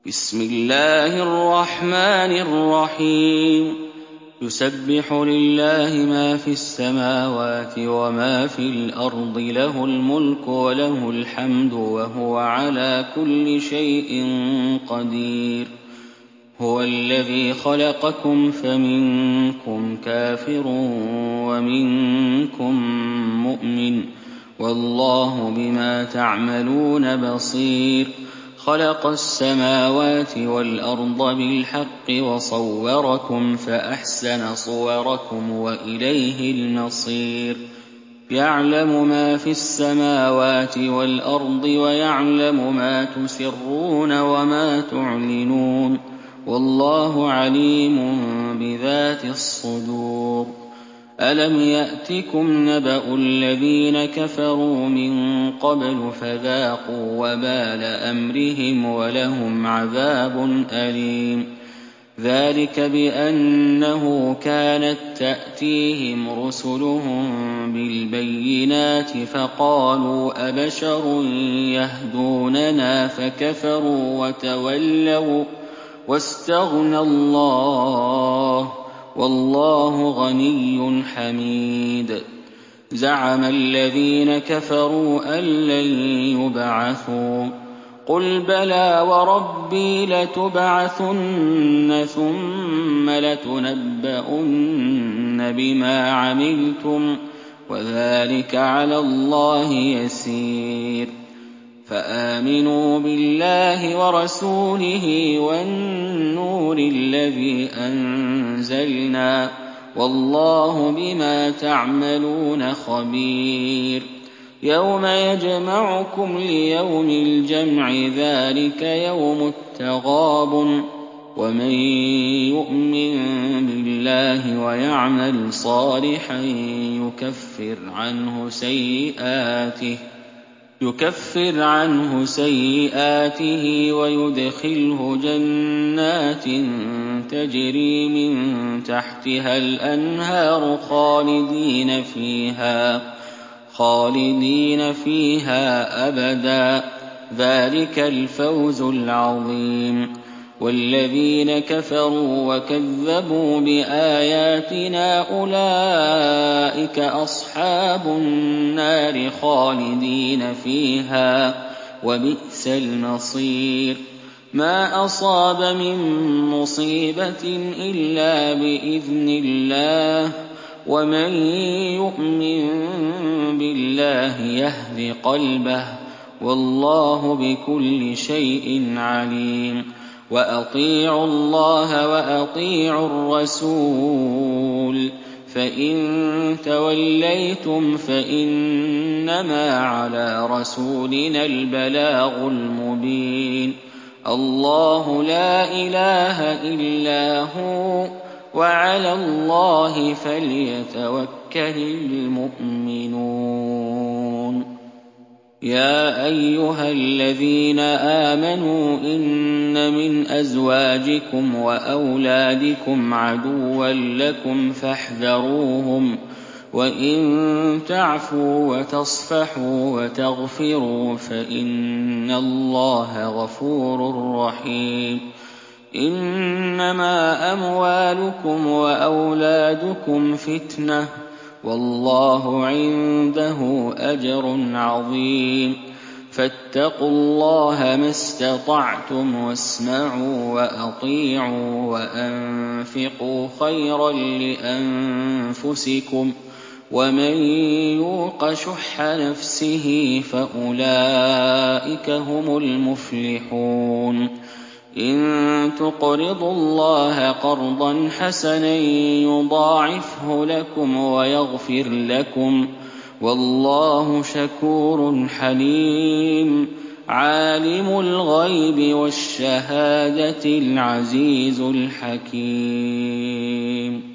بسم الله الرحمن الرحيم يسبح لله ما في السماوات وما في الأرض له الملك وله الحمد وهو على كل شيء قدير هو الذي خلقكم فمنكم كافر ومنكم مؤمن والله بما تعملون بصير خلق السماوات والأرض بالحق وصوركم فأحسن صوركم وإليه المصير يعلم ما في السماوات والأرض ويعلم ما تسرون وما تعلنون والله عليم بذات الصدور ألم يأتكم نبأ الذين كفروا من قبل فذاقوا وبال أمرهم ولهم عذاب أليم ذلك بأنه كانت تأتيهم رسلهم بالبينات فقالوا أبشر يهدوننا فكفروا وتولوا واستغنى الله والله غني حميد زعم الذين كفروا أن لن يبعثوا قل بلى وربي لتبعثن ثم لتنبؤن بما عملتم وذلك على الله يسير فآمنوا بالله ورسوله والنور الذي أنزلنا والله بما تعملون خبير يوم يجمعكم ليوم الجمع ذلك يوم التغابن ومن يؤمن بالله ويعمل صالحا يكفر عنه سيئاته ويدخله جنات تجري من تحتها الأنهار خالدين فيها أبدا ذلك الفوز العظيم والذين كفروا وكذبوا بآياتنا أولئك أصحاب النار خالدين فيها وبئس المصير ما أصاب من مصيبة إلا بإذن الله ومن يؤمن بالله يهد قلبه والله بكل شيء عليم وأطيعوا الله وأطيعوا الرسول فإن توليتم فإنما على رسولنا البلاغ المبين الله لا إله إلا هو وعلى الله فليتوكل المؤمنون يا أيها الذين آمنوا إن من أزواجكم وأولادكم عدوا لكم فاحذروهم وإن تعفوا وتصفحوا وتغفروا فإن الله غفور رحيم إنما أموالكم وأولادكم فتنة والله عنده أجر عظيم فاتقوا الله ما استطعتم واسمعوا وأطيعوا وأنفقوا خيرا لأنفسكم ومن يوق شح نفسه فأولئك هم المفلحون إن تقرضوا الله قرضا حسنا يضاعفه لكم ويغفر لكم والله شكور حليم عالم الغيب والشهادة العزيز الحكيم